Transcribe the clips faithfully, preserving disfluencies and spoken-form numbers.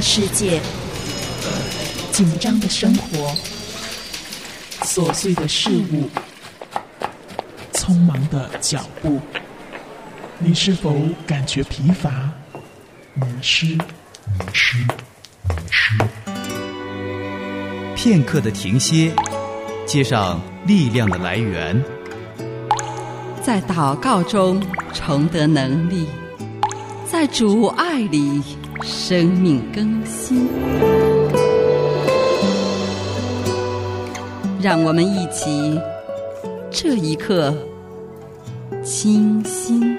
世界，紧张的生活，琐碎的事物，匆忙的脚步，你是否感觉疲乏、迷失？迷失，迷失。 片刻的停歇，接上力量的来源， 在祷告中重得能力，在主爱里生命更新。让我们一起这一刻清心。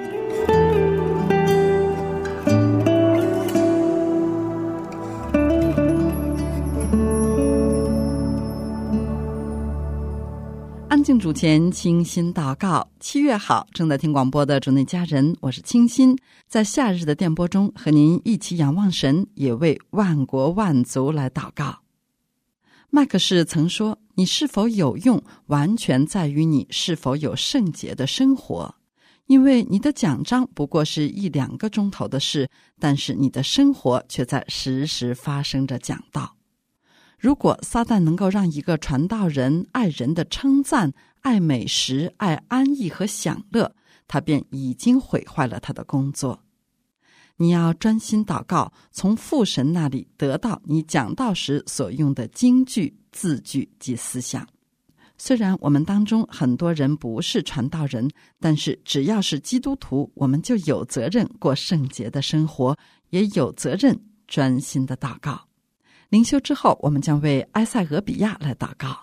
安静主前，清心祷告。七月好，正在听广播的主内家人，我是清心，在夏日的电波中和您一起仰望神，也为万国万族来祷告。麦克士曾说，你是否有用，完全在于你是否有圣洁的生活。因为你的讲章不过是一两个钟头的事，但是你的生活却在时时发生着讲道。如果撒旦能够让一个传道人爱人的称赞、爱美食、爱安逸和享乐，他便已经毁坏了他的工作。你要专心祷告，从父神那里得到你讲道时所用的金句、字句及思想。虽然我们当中很多人不是传道人，但是只要是基督徒，我们就有责任过圣洁的生活，也有责任专心的祷告。灵修之后，我们将为埃塞俄比亚来祷告。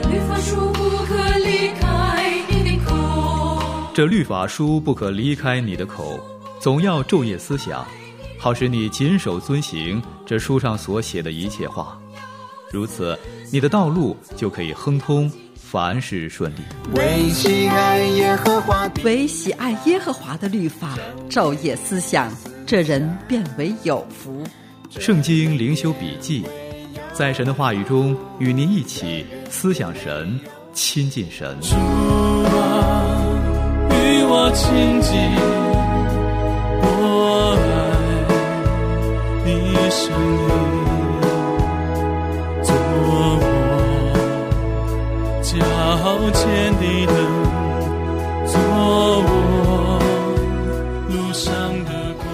这律法书不可离开你的口，总要昼夜思想，好使你谨守遵行这书上所写的一切话。如此，你的道路就可以亨通，凡事顺利。 为喜爱耶和华的为喜爱耶和华的律法，昼夜思想，这人便为有福。 圣经灵修笔记，在神的话语中与您一起思想神，亲近神。 主啊，与我亲近，我爱你生命，做我脚前的灯，做我路上的光。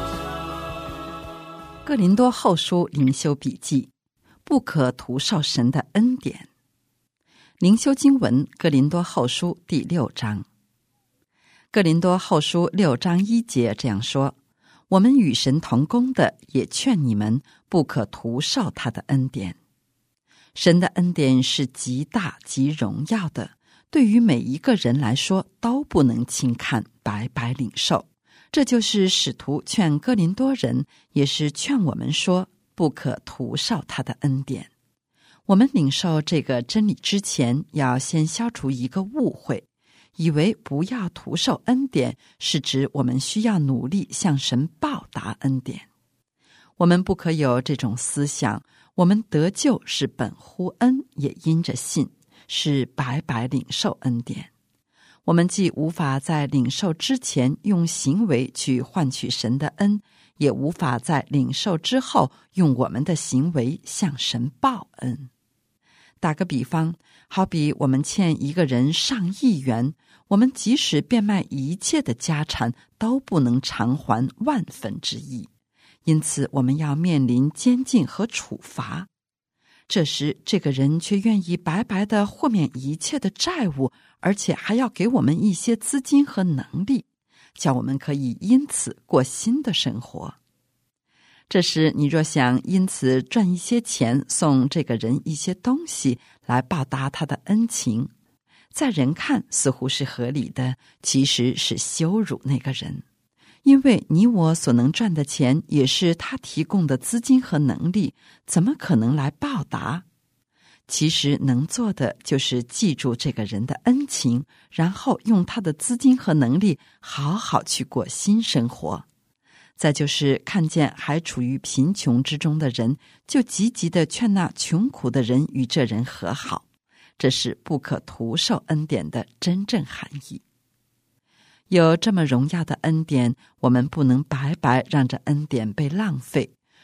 哥林多后书灵修笔记，不可徒受神的恩典。灵修经文，哥林多后书第六章。哥林多后书六章一节这样说：我们与神同工的，也劝你们不可徒受他的恩典。神的恩典是极大极荣耀的，对于每一个人来说都不能轻看，白白领受。这就是使徒劝哥林多人，也是劝我们说，不可徒受他的恩典。我们领受这个真理之前，要先消除一个误会，以为不要徒受恩典，是指我们需要努力向神报答恩典。我们不可有这种思想，我们得救是本乎恩，也因着信，是白白领受恩典。我们既无法在领受之前用行为去换取神的恩，也无法在领受之后用我们的行为向神报恩。打个比方，好比我们欠一个人上亿元，我们即使变卖一切的家产，都不能偿还万分之一，因此我们要面临监禁和处罚。这时这个人却愿意白白地豁免一切的债务，而且还要给我们一些资金和能力，叫我们可以因此过新的生活。这时你若想因此赚一些钱，送这个人一些东西来报答他的恩情，在人看似乎是合理的，其实是羞辱那个人。因为你我所能赚的钱也是他提供的资金和能力，怎么可能来报答？其实能做的就是记住这个人的恩情，然后用他的资金和能力好好去过新生活。再就是看见还处于贫穷之中的人，就积极地劝那穷苦的人与这人和好，这是不可徒受恩典的真正含义。有这么荣耀的恩典，我们不能白白让这恩典被浪费。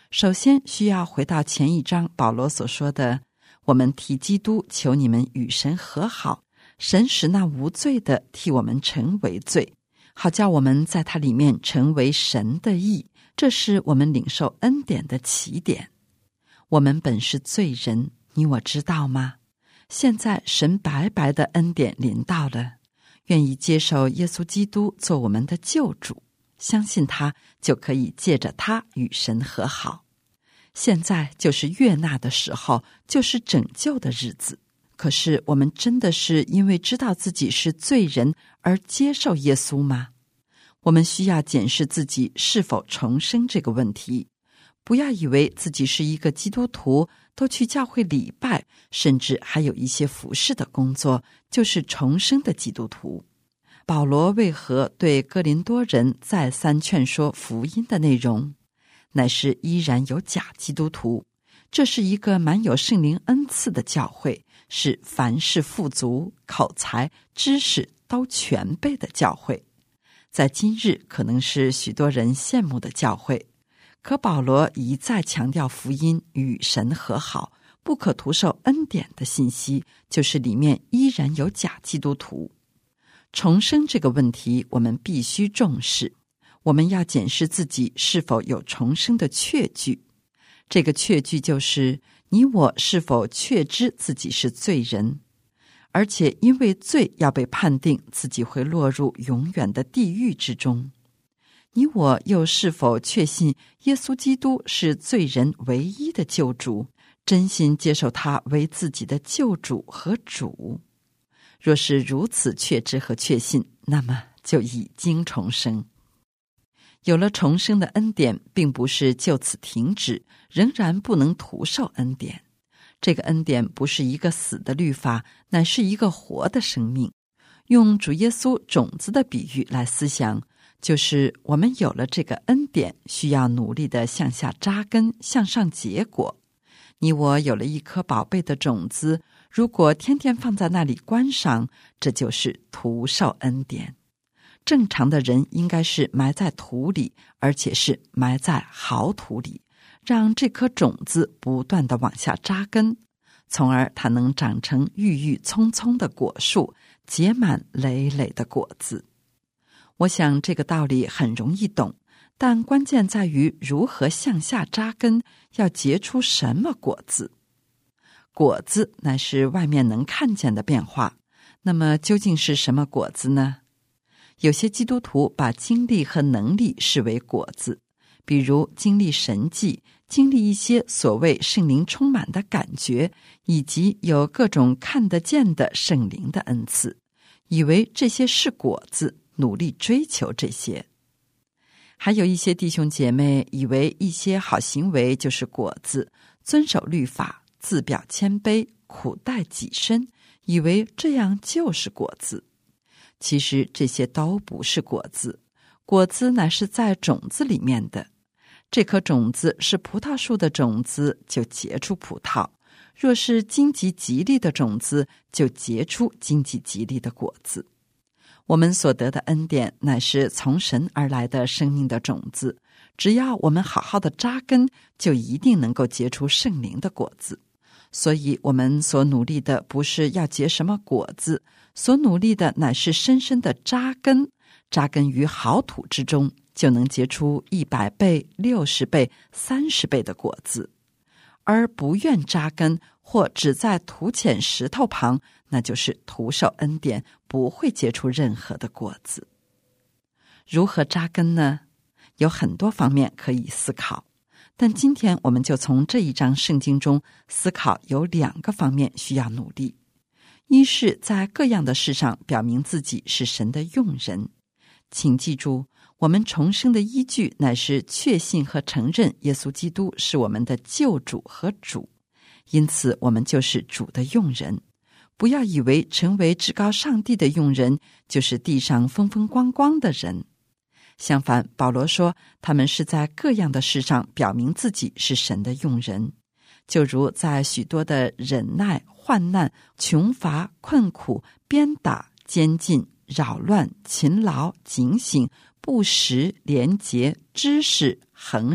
首先需要回到前一章保罗所说的，我们替基督求你们与神和好，神使那无罪的替我们成为罪，好叫我们在他里面成为神的义，这是我们领受恩典的起点。我们本是罪人，你我知道吗？现在神白白的恩典临到了，愿意接受耶稣基督做我们的救主，相信他就可以借着他与神和好。现在就是悦纳的时候，就是拯救的日子。可是我们真的是因为知道自己是罪人而接受耶稣吗？我们需要检视自己是否重生这个问题。不要以为自己是一个基督徒，都去教会礼拜，甚至还有一些服事的工作，就是重生的基督徒。保罗为何对哥林多人再三劝说福音的内容？乃是依然有假基督徒。这是一个满有圣灵恩赐的教会，是凡事富足、口才、知识都全备的教会。在今日可能是许多人羡慕的教会，可保罗一再强调福音与神和好，不可徒受恩典的信息，就是里面依然有假基督徒。重生这个问题我们必须重视，我们要检视自己是否有重生的确据。这个确据就是你我是否确知自己是罪人，而且因为罪要被判定自己会落入永远的地狱之中。你我又是否确信耶稣基督是罪人唯一的救主，真心接受他为自己的救主和主？若是如此确知和确信，那么就已经重生。有了重生的恩典，并不是就此停止，仍然不能徒受恩典。这个恩典不是一个死的律法，乃是一个活的生命。用主耶稣种子的比喻来思想，就是我们有了这个恩典，需要努力地向下扎根，向上结果。你我有了一颗宝贝的种子，如果天天放在那里观赏，这就是徒受恩典。正常的人应该是埋在土里，而且是埋在好土里，让这颗种子不断地往下扎根，从而它能长成郁郁葱葱的果树，结满累累的果子。我想这个道理很容易懂，但关键在于如何向下扎根，要结出什么果子。果子乃是外面能看见的变化，那么究竟是什么果子呢？有些基督徒把经历和能力视为果子，比如经历神迹，经历一些所谓圣灵充满的感觉，以及有各种看得见的圣灵的恩赐，以为这些是果子，努力追求这些。还有一些弟兄姐妹以为一些好行为就是果子，遵守律法，自表谦卑，苦待己身，以为这样就是果子。其实这些都不是果子，果子乃是在种子里面的。这颗种子是葡萄树的种子，就结出葡萄；若是荆棘吉利的种子，就结出荆棘吉利的果子。我们所得的恩典乃是从神而来的生命的种子，只要我们好好的扎根，就一定能够结出圣灵的果子。所以我们所努力的不是要结什么果子，所努力的乃是深深的扎根，扎根于好土之中，就能结出一百倍、六十倍、三十倍的果子。而不愿扎根，或只在土浅石头旁，那就是徒受恩典，不会结出任何的果子。如何扎根呢？有很多方面可以思考，但今天我们就从这一章圣经中思考有两个方面需要努力。一是在各样的事上表明自己是神的用人。请记住，我们重生的依据乃是确信和承认耶稣基督是我们的救主和主，因此我们就是主的用人。不要以为成为至高上帝的用人就是地上风风光光的人。相反，保罗说他们是在各样的事上表明自己是神的用人，就如在许多的忍耐、患难、穷乏、困苦、鞭打、监禁、扰乱、勤劳、警醒、不实、廉洁、知识、恒忍、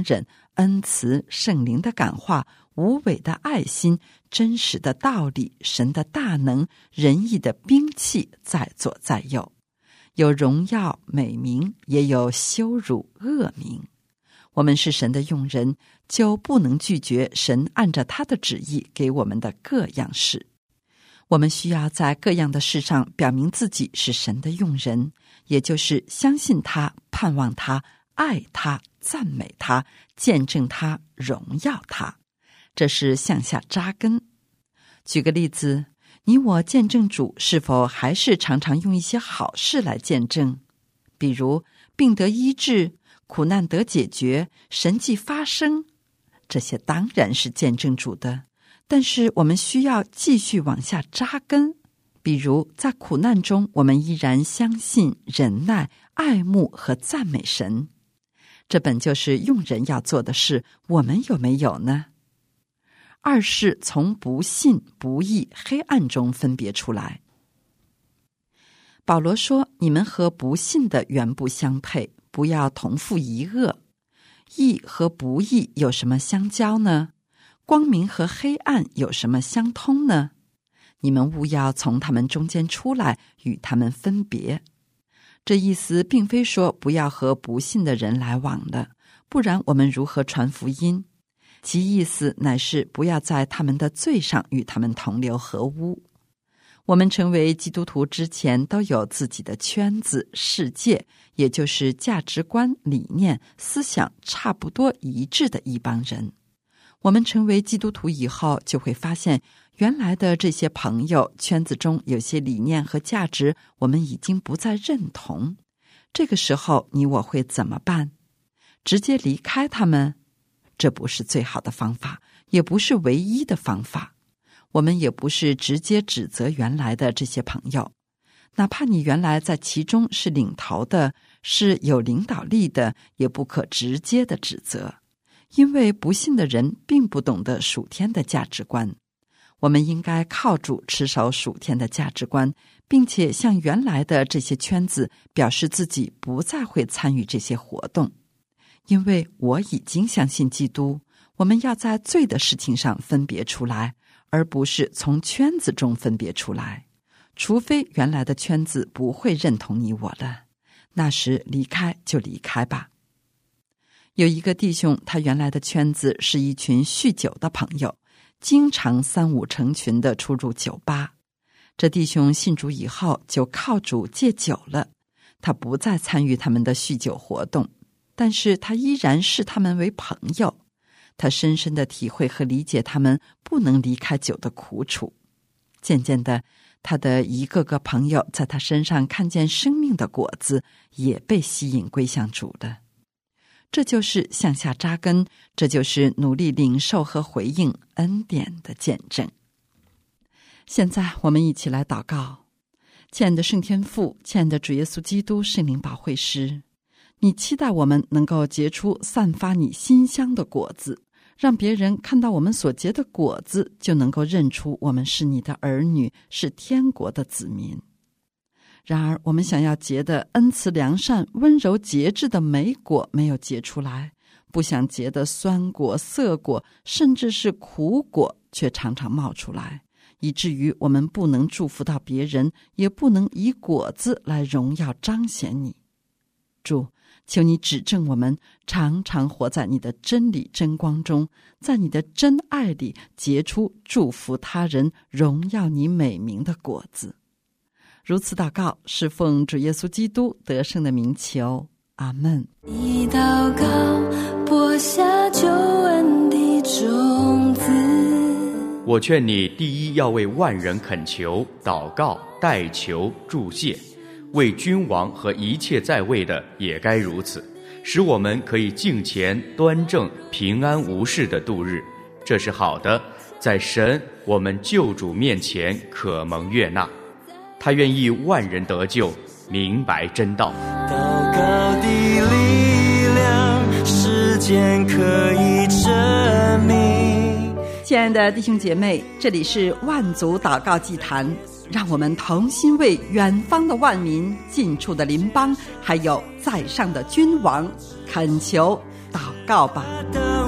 恩慈、圣灵的感化、无伪的爱心、真实的道理、神的大能、仁义的兵器在左在右，有荣耀美名，也有羞辱恶名。我们是神的用人，就不能拒绝神按照他的旨意给我们的各样事。我们需要在各样的事上表明自己是神的用人，也就是相信他、盼望他、爱他、赞美他、见证他、荣耀他。这是向下扎根。举个例子，你我见证主是否还是常常用一些好事来见证？比如病得医治、苦难得解决、神迹发生，这些当然是见证主的。但是我们需要继续往下扎根，比如在苦难中，我们依然相信、忍耐、爱慕和赞美神。这本就是用人要做的事，我们有没有呢？二是从不信、不义、黑暗中分别出来。保罗说，你们和不信的原不相配，不要同负一恶。义和不义有什么相交呢？光明和黑暗有什么相通呢？你们务要从他们中间出来，与他们分别。这意思并非说不要和不信的人来往的，不然我们如何传福音？其意思乃是不要在他们的罪上与他们同流合污。我们成为基督徒之前都有自己的圈子、世界，也就是价值观、理念、思想差不多一致的一帮人。我们成为基督徒以后，就会发现原来的这些朋友圈子中有些理念和价值我们已经不再认同。这个时候你我会怎么办？直接离开他们？这不是最好的方法，也不是唯一的方法。我们也不是直接指责原来的这些朋友，哪怕你原来在其中是领头的，是有领导力的，也不可直接的指责。因为不信的人并不懂得属天的价值观，我们应该靠主持守属天的价值观，并且向原来的这些圈子表示自己不再会参与这些活动。因为我已经相信基督，我们要在罪的事情上分别出来，而不是从圈子中分别出来。除非原来的圈子不会认同你我了，那时离开就离开吧。有一个弟兄，他原来的圈子是一群酗酒的朋友，经常三五成群的出入酒吧。这弟兄信主以后就靠主戒酒了，他不再参与他们的酗酒活动，但是他依然视他们为朋友。他深深的体会和理解他们不能离开酒的苦楚。渐渐的，他的一个个朋友在他身上看见生命的果子，也被吸引归向主了。这就是向下扎根，这就是努力领受和回应恩典的见证。现在我们一起来祷告。亲爱的圣天父，亲爱的主耶稣基督圣灵保惠师，你期待我们能够结出散发你馨香的果子，让别人看到我们所结的果子，就能够认出我们是你的儿女，是天国的子民。然而我们想要结的恩慈良善温柔节制的美果没有结出来，不想结的酸果涩果甚至是苦果却常常冒出来，以至于我们不能祝福到别人，也不能以果子来荣耀彰显你。主，求你指正我们，常常活在你的真理真光中，在你的真爱里结出祝福他人荣耀你美名的果子。如此祷告，是奉主耶稣基督得胜的名求，阿们。 你祷告播下救恩的种子。 我劝你第一要为万人恳求、祷告、代求、祝谢，为君王和一切在位的也该如此，使我们可以敬虔、端正、平安无事的度日。这是好的，在神我们救主面前可蒙悦纳。他愿意万人得救，明白真道。 祷告的力量，时间可以证明。 亲爱的弟兄姐妹，这里是万族祷告祭坛，让我们同心为远方的万民、近处的邻邦，还有在上的君王恳求祷告吧。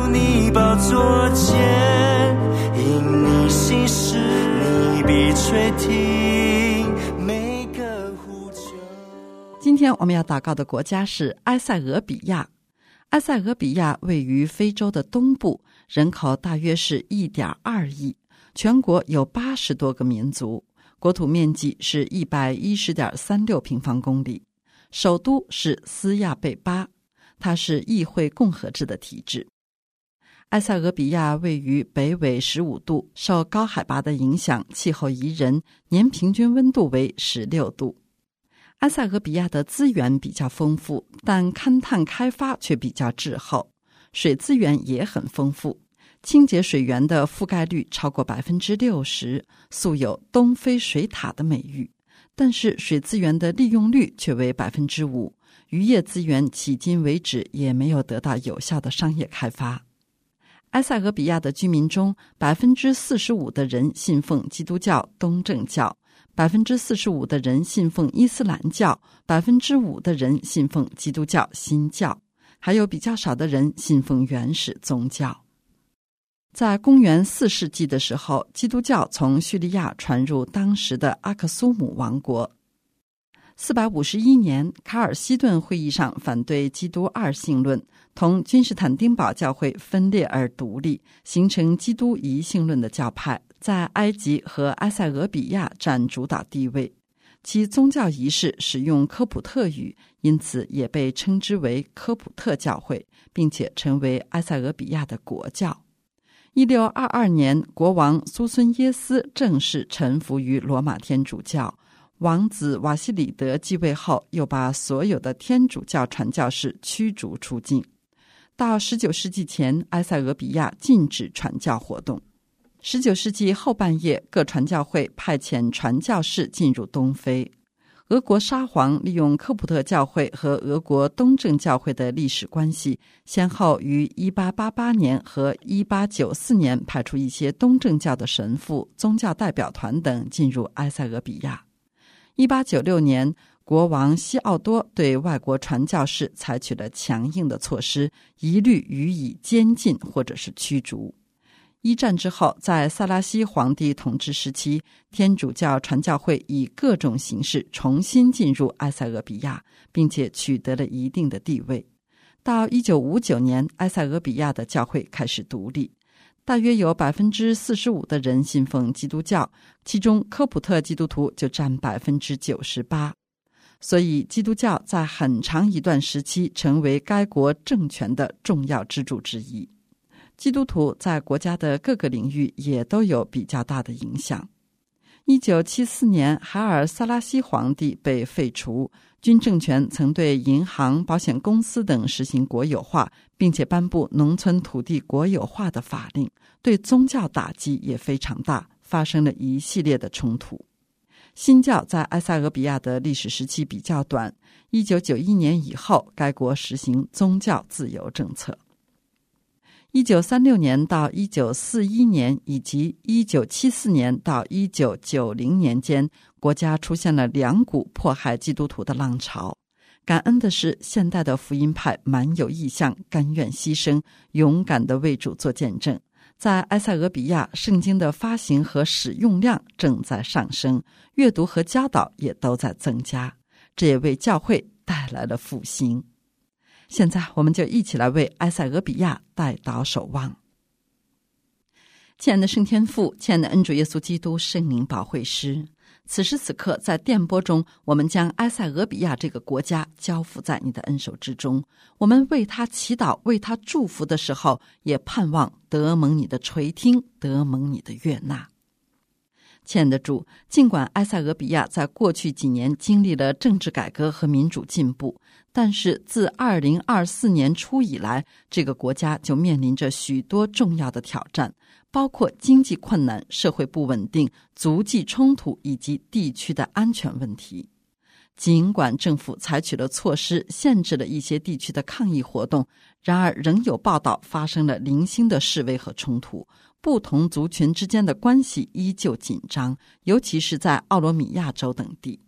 你宝座前，因你心事，你必垂听每个呼求。 今天我们要祷告的国家是埃塞俄比亚。埃塞俄比亚位于非洲的东部，人口大约是 一点二亿，全国有八十多个民族，国土面积是 一百一十点三六平方公里，首都是斯亚贝巴，它是议会共和制的体制。埃塞俄比亚位于北纬十五度，受高海拔的影响，气候宜人，年平均温度为十六度。埃塞俄比亚的资源比较丰富，但勘探开发却比较滞后，水资源也很丰富，清洁水源的覆盖率超过 百分之六十， 素有东非水塔的美誉，但是水资源的利用率却为 百分之五， 渔业资源迄今为止也没有得到有效的商业开发。埃塞俄比亚的居民中 百分之四十五 的人信奉基督教东正教， 百分之四十五 的人信奉伊斯兰教， 百分之五 的人信奉基督教新教，还有比较少的人信奉原始宗教。在公元四世纪的时候，基督教从叙利亚传入当时的阿克苏姆王国。四百五十一年，卡尔西顿会议上反对基督二性论，同君士坦丁堡教会分裂而独立，形成基督一性论的教派，在埃及和埃塞俄比亚占主导地位。其宗教仪式使用科普特语，因此也被称之为科普特教会，并且成为埃塞俄比亚的国教。一六二二年，国王苏孙耶斯正式臣服于罗马天主教。王子瓦西里德继位后，又把所有的天主教传教士驱逐出境。到十九世纪前，埃塞俄比亚禁止传教活动。十九世纪后半叶，各传教会派遣传教士进入东非。俄国沙皇利用科普特教会和俄国东正教会的历史关系，先后于一八八八年和一八九四年派出一些东正教的神父、宗教代表团等进入埃塞俄比亚。一八九六年，国王西奥多对外国传教士采取了强硬的措施，一律予以监禁或者是驱逐。一战之后，在萨拉西皇帝统治时期，天主教传教会以各种形式重新进入埃塞俄比亚，并且取得了一定的地位。到一九五九年，埃塞俄比亚的教会开始独立，大约有 百分之四十五 的人信奉基督教，其中科普特基督徒就占 百分之九十八。所以基督教在很长一段时期成为该国政权的重要支柱之一。基督徒在国家的各个领域也都有比较大的影响。一九七四年，海尔萨拉西皇帝被废除，军政权曾对银行、保险公司等实行国有化，并且颁布农村土地国有化的法令，对宗教打击也非常大，发生了一系列的冲突。新教在埃塞俄比亚的历史时期比较短，一九九一年以后，该国实行宗教自由政策。一九三六年到一九四一年以及一九七四年到一九九零年间，国家出现了两股迫害基督徒的浪潮。感恩的是，现代的福音派蛮有意向，甘愿牺牲，勇敢地为主做见证。在埃塞俄比亚，圣经的发行和使用量正在上升，阅读和教导也都在增加，这也为教会带来了复兴。现在我们就一起来为埃塞俄比亚代祷守望。亲爱的圣天父，亲爱的恩主耶稣基督圣灵保惠师，此时此刻在电波中，我们将埃塞俄比亚这个国家交付在你的恩手之中，我们为他祈祷，为他祝福的时候，也盼望得蒙你的垂听，得蒙你的悦纳。亲爱的主，尽管埃塞俄比亚在过去几年经历了政治改革和民主进步，但是自二零二四年初以来，这个国家就面临着许多重要的挑战，包括经济困难、社会不稳定、族际冲突以及地区的安全问题。尽管政府采取了措施，限制了一些地区的抗议活动，然而仍有报道发生了零星的示威和冲突，不同族群之间的关系依旧紧张，尤其是在奥罗米亚州等地。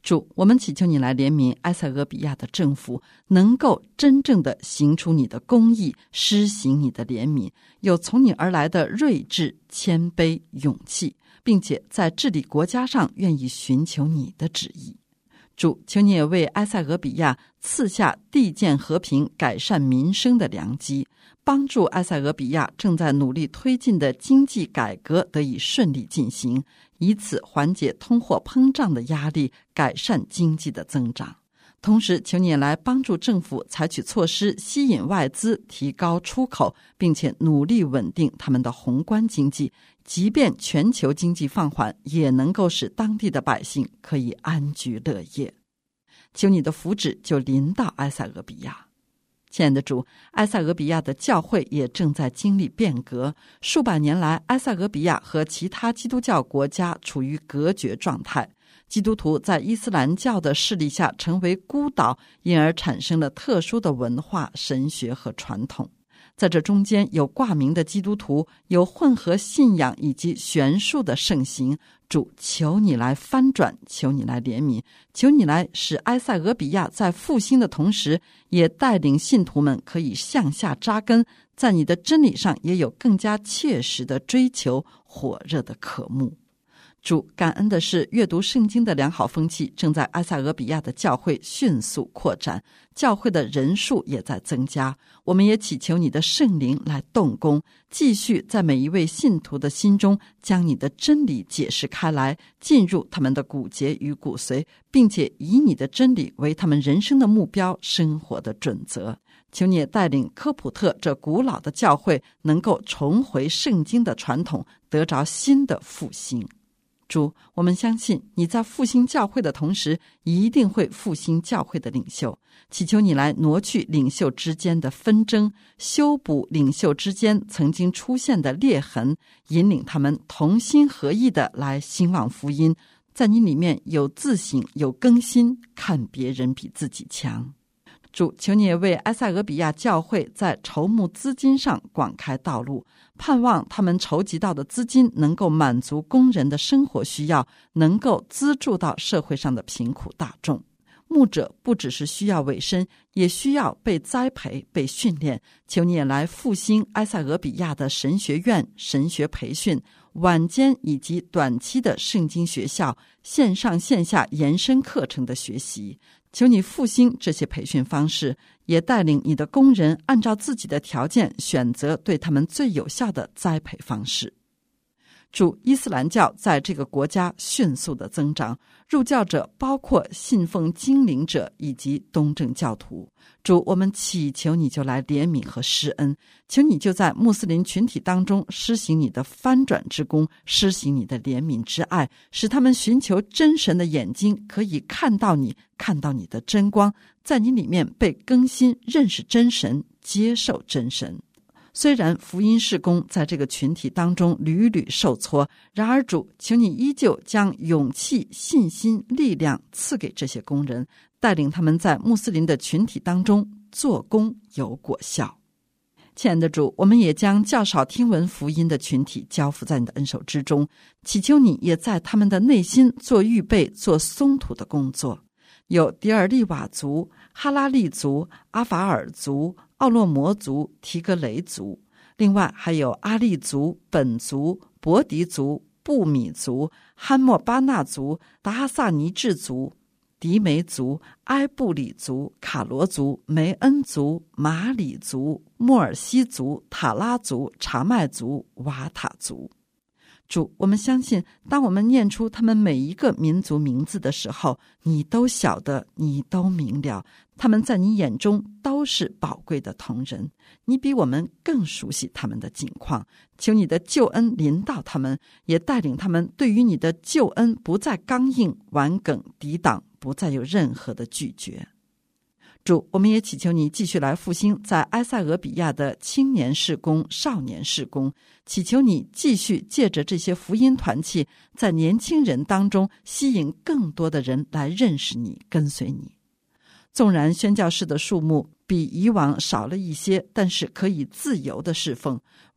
主，我们祈求你来怜悯埃塞俄比亚的政府，能够真正的行出你的公义，施行你的怜悯，有从你而来的睿智、谦卑、勇气，并且在治理国家上愿意寻求你的旨意。主，求你也为埃塞俄比亚赐下缔建和平、改善民生的良机，帮助埃塞俄比亚正在努力推进的经济改革得以顺利进行，以此缓解通货膨胀的压力，改善经济的增长。同时，求你也来帮助政府采取措施吸引外资，提高出口，并且努力稳定他们的宏观经济，即便全球经济放缓，也能够使当地的百姓可以安居乐业。求你的福祉就临到埃塞俄比亚。亲爱的主，埃塞俄比亚的教会也正在经历变革，数百年来，埃塞俄比亚和其他基督教国家处于隔绝状态，基督徒在伊斯兰教的势力下成为孤岛，因而产生了特殊的文化、神学和传统。在这中间有挂名的基督徒，有混合信仰以及悬殊的盛行。主，求你来翻转，求你来怜悯，求你来使埃塞俄比亚在复兴的同时，也带领信徒们可以向下扎根，在你的真理上也有更加切实的追求，火热的渴慕。主，感恩的是，阅读圣经的良好风气正在埃塞俄比亚的教会迅速扩展，教会的人数也在增加。我们也祈求你的圣灵来动工，继续在每一位信徒的心中将你的真理解释开来，进入他们的骨节与骨髓，并且以你的真理为他们人生的目标、生活的准则。求你也带领科普特这古老的教会能够重回圣经的传统，得着新的复兴。主，我们相信你在复兴教会的同时，一定会复兴教会的领袖，祈求你来挪去领袖之间的纷争，修补领袖之间曾经出现的裂痕，引领他们同心合意的来兴旺福音，在你里面有自省，有更新，看别人比自己强。主，求你也为埃塞俄比亚教会在筹募资金上广开道路，盼望他们筹集到的资金能够满足工人的生活需要，能够资助到社会上的贫苦大众。牧者不只是需要委身，也需要被栽培、被训练。求你也来复兴埃塞俄比亚的神学院、神学培训、晚间以及短期的圣经学校、线上线下延伸课程的学习。求你复兴这些培训方式，也带领你的工人按照自己的条件选择对他们最有效的栽培方式。主，伊斯兰教在这个国家迅速的增长，入教者包括信奉精灵者以及东正教徒。主，我们祈求你就来怜悯和施恩，求你就在穆斯林群体当中施行你的翻转之功，施行你的怜悯之爱，使他们寻求真神的眼睛可以看到你，看到你的真光，在你里面被更新，认识真神，接受真神。虽然福音事工在这个群体当中屡屡受挫，然而主，请你依旧将勇气、信心、力量赐给这些工人，带领他们在穆斯林的群体当中做工有果效。亲爱的主，我们也将较少听闻福音的群体交付在你的恩手之中，祈求你也在他们的内心做预备、做松土的工作。有迪尔利瓦族、哈拉利族、阿法尔族、奥洛摩族、提格雷族，另外还有阿利族、本族、伯迪族、布米族、汉莫巴纳族、达哈萨尼治族、迪梅族、埃布里族、卡罗族、梅恩族、马里族、莫尔西族、塔拉族、查麦族、瓦塔族。主，我们相信当我们念出他们每一个民族名字的时候，你都晓得，你都明了，他们在你眼中都是宝贵的同人，你比我们更熟悉他们的境况。求你的救恩临到他们，也带领他们对于你的救恩不再刚硬、顽梗、抵挡，不再有任何的拒绝。主，我们也祈求你继续来复兴在埃塞俄比亚的青年事工、少年事工，祈求你继续借着这些福音团契，在年轻人当中吸引更多的人来认识你、跟随你。纵然宣教士的数目比以往少了一些，但是可以自由的侍奉。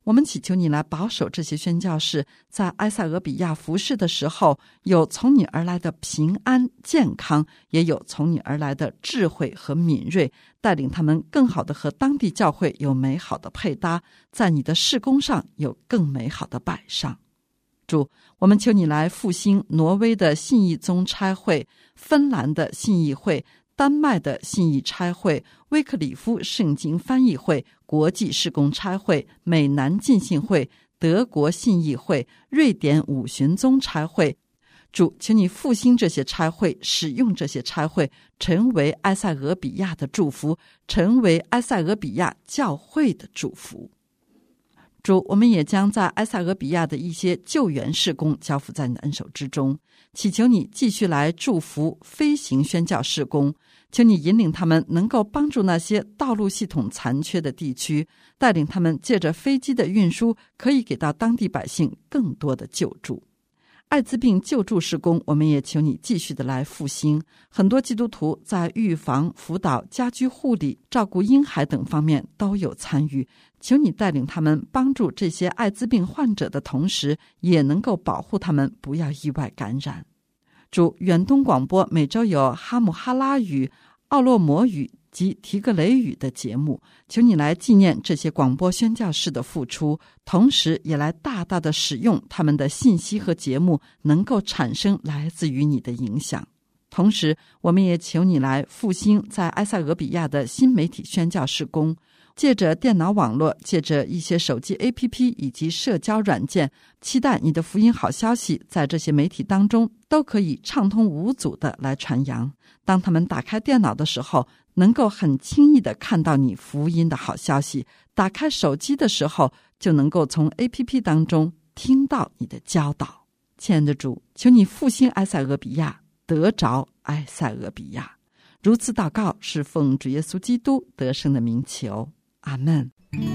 我们祈求你来保守这些宣教士在埃塞俄比亚服侍的时候，有从你而来的平安健康，也有从你而来的智慧和敏锐，带领他们更好的和当地教会有美好的配搭，在你的事工上有更美好的摆上。主，我们求你来复兴挪威的信义宗差会、芬兰的信义会、丹麦的信义差会、威克里夫圣经翻译会、国际事工差会、美南浸信会、德国信义会、瑞典五旬宗差会。主，请你复兴这些差会，使用这些差会成为埃塞俄比亚的祝福，成为埃塞俄比亚教会的祝福。主，我们也将在埃塞俄比亚的一些救援事工交付在你的恩手之中，祈求你继续来祝福飞行宣教事工，求你引领他们能够帮助那些道路系统残缺的地区，带领他们借着飞机的运输可以给到当地百姓更多的救助。艾滋病救助事工，我们也求你继续的来复兴。很多基督徒在预防、辅导、家居护理、照顾婴孩等方面都有参与，求你带领他们帮助这些艾滋病患者的同时，也能够保护他们不要意外感染。主，远东广播每周有哈姆哈拉语、奥洛摩语及提格雷语的节目，求你来纪念这些广播宣教士的付出，同时也来大大的使用他们的信息和节目能够产生来自于你的影响。同时我们也求你来复兴在埃塞俄比亚的新媒体宣教事工，借着电脑网络，借着一些手机 A P P 以及社交软件，期待你的福音好消息在这些媒体当中都可以畅通无阻的来传扬。当他们打开电脑的时候，能够很轻易的看到你福音的好消息，打开手机的时候就能够从 A P P 当中听到你的教导。亲爱的主，求你复兴埃塞俄比亚，得着埃塞俄比亚。如此祷告是奉主耶稣基督得胜的名求，阿们。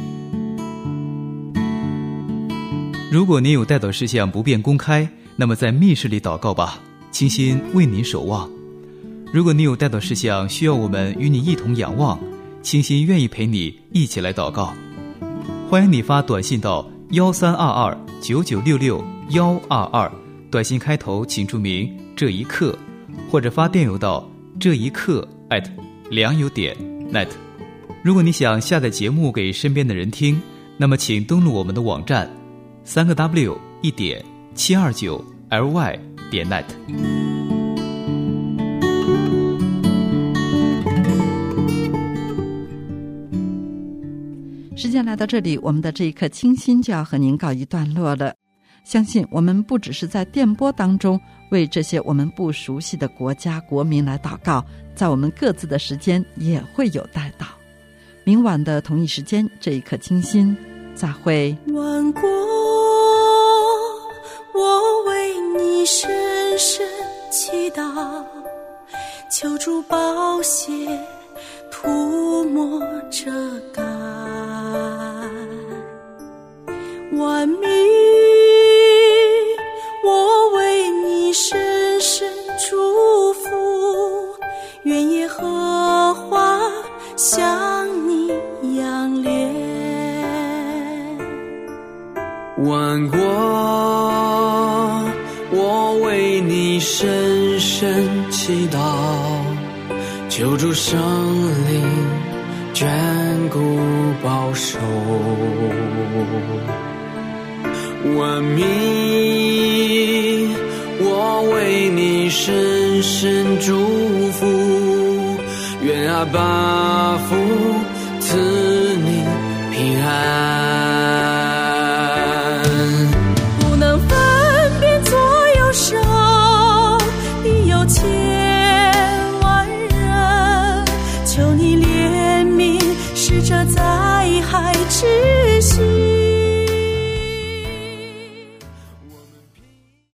如果您有代祷事项不便公开，那么在密室里祷告吧，倾心为您守望。如果你有代祷事项需要我们与你一同仰望，倾心愿意陪你一起来祷告。欢迎你发短信到幺三二二九九六六幺二二，短信开头请注明这一刻，或者发电邮到这一刻 at 良友点 net。 如果你想下载节目给身边的人听，那么请登录我们的网站三个 w 一点七二九 ly 点 net。 时间来到这里，我们的这一刻清心就要和您告一段落了。相信我们不只是在电波当中为这些我们不熟悉的国家国民来祷告，在我们各自的时间也会有代祷。明晚的同一时间，这一刻清心再会。 万国，我为你深深祈祷，求主宝血涂抹遮盖，万民，我为你深深祝福，愿耶和华向你仰脸。 万国，我为你深深祈祷，求主圣灵眷顾保守，万民，我为你深深祝福，愿阿爸父赐你平安。 不能分辨左右手，你有千万人，求你